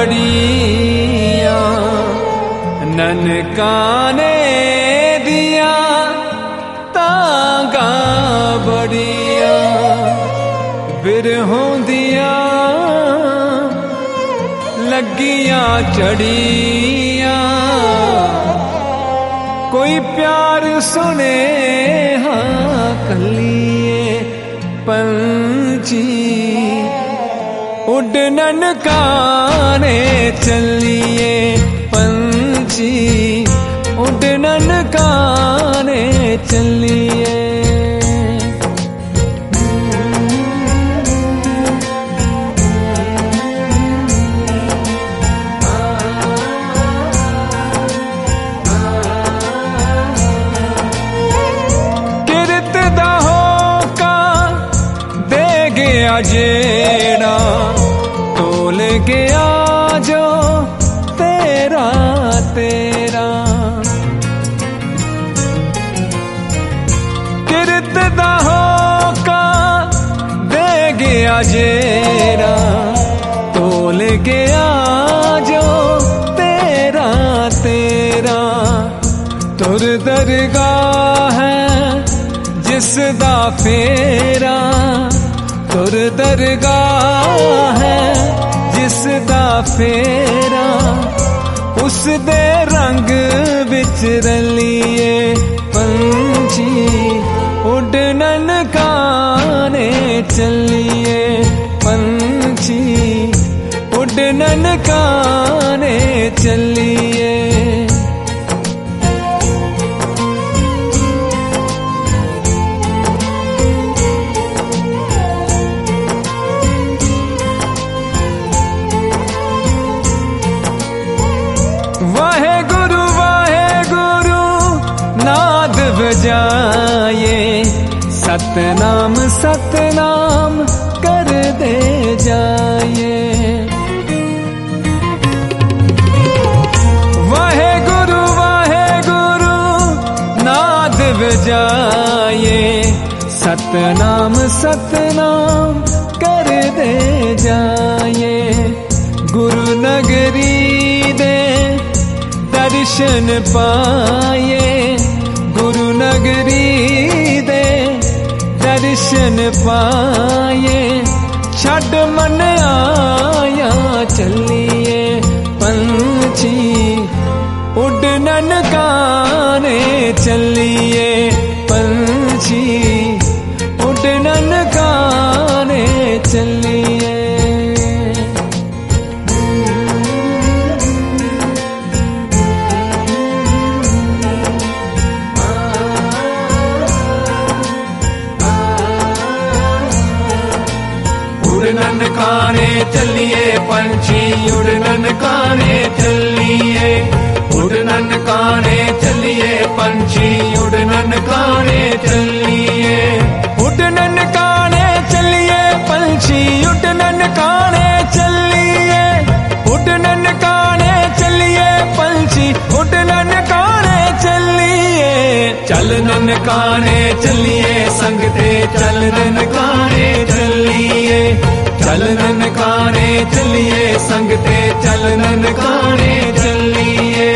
बड़िया ननकाने दिया तांगा बड़िया बिरहों दिया लगियां चढ़िया कोई प्यार सुने हाँ कलिए पंछी उड़ ननकाने चलिए पंछी उड़ ननकाने चलिए। जेड़ा तोल गया जो तेरा तेरा किरत दा होका दे गया जेड़ा तोल गया जो तेरा तेरा तुर दरगाह है जिसदा फेरा तुर दरगाह है जिसदा फेरा उस दे रंग बिच रलिए पंछी उड़ ननकाने चलिए पंछी उड़ ननकाने चलिए। वाहे गुरु नाद बजाए सतनाम सतनाम कर दे जाए। वाहे गुरु नाद बजाए सतनाम सतनाम कर दे जाए। गुरु नगरी दे दर्शन पाए गुरु नगरी दे दर्शन पाए छड़ मन आया चलिए पंछी उड़ ननकाने चलिए पंछी उड़ ननकाने चलिए। उड़ ननकाने चलिए पंछी उड़ ननकाने चलिए उड़ ननकाने चलिए पंछी उड़ ननकाने चलिए उड़ ननकाने चलिए पंछी उड़ ननकाने चलिए उड़ ननकाने चलिए पंछी उड़ ननकाने चलिए। चल ननकाने चलिए संगते चल ननकाने चलिए चल ननकाने चलिए संगते चल ननकाने चलिए।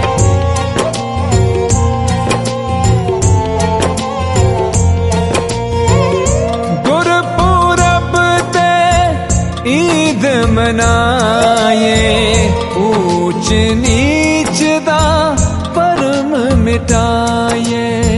गुरपुरब ते ईद मनाए ऊंच नीच दा परम मिटाए।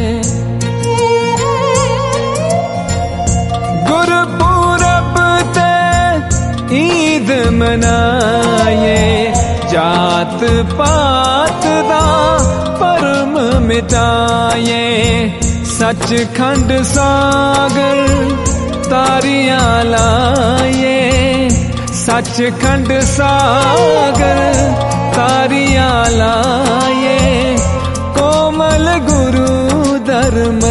ईद मनाए जात पात दा परम मिटाए। सचखंड सागर तारियां लाए सचखंड सागर तारियां लाए कोमल गुरु दरम